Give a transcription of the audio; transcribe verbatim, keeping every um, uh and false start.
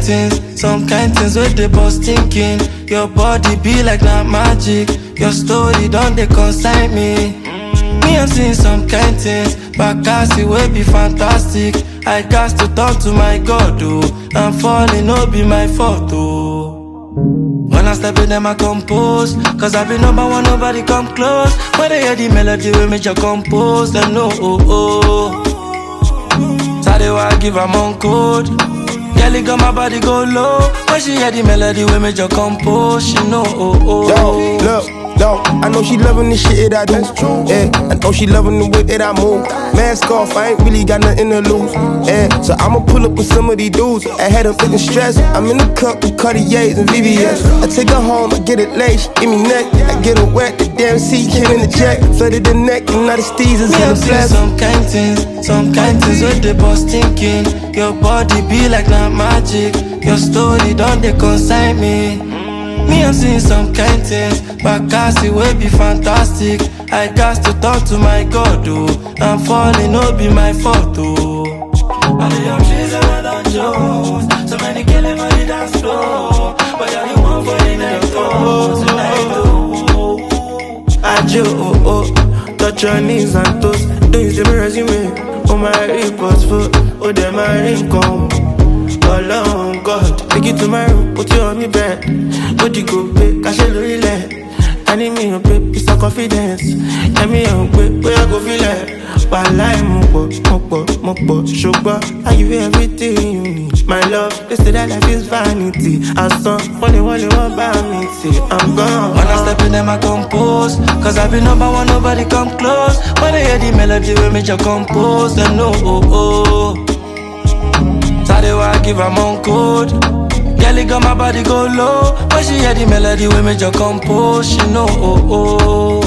things, some kind things where they bust thinking. Your body be like not magic. Your story don't they consign me. Me I'm seeing some kind things, but Cassie will be fantastic. I got to talk to my God, oh. I'm falling, no be my fault, oh. When I step in them I compose, cause I be number one, nobody come close. When they hear the melody we make you compose, them know, oh, oh. Sorry why I give them on code. Girl, got my body go low. When she hear the melody we make you compose, she know, oh, oh. Yo, look. Yo, I know she loving the shit that I do. Yeah, I know she loving the way that I move. Mask off, I ain't really got nothing to lose. Yeah, so I'ma pull up with some of these dudes. I had them looking stressed. I'm in the cup with Cartiers and V V S. I take her home, I get it late, she give me neck. I get her wet, the damn seat came in the jack. Flooded the neck, and now the steez is in the flesh. Some kind things, some kind things where they bust thinking. Your body be like not magic. Your story don't they consign me. Me, I'm seeing some kind things, but Cassie will be fantastic. I got to talk to my God, oh. I'm falling, no be my fault, oh. All the young trees and I don't choose. So many killing on the dance floor, but you're the one for the next door. Tonight, oh. I do, oh, oh. Touch your knees and toes. Don't use the resume. Oh, my reports for, oh, them my ring come. Alone, God, take it to my room, put you on me bed. Go to go pay, cash it really let. I need me a pay, piece of confidence. Let me a pay, where I go feel it. But life, mopo, mopo, mopo, sugar. I give you everything you need. My love, they say that life is vanity. I saw only one you want by me, see, I'm gone. When I step in them I compose, cause I be number one, nobody come close. When they hear the melody we make you compose, them know, oh, oh. Sorry why I give them on code. Girl, got my body go low. When she hear the melody we make you compose, she know, oh, oh.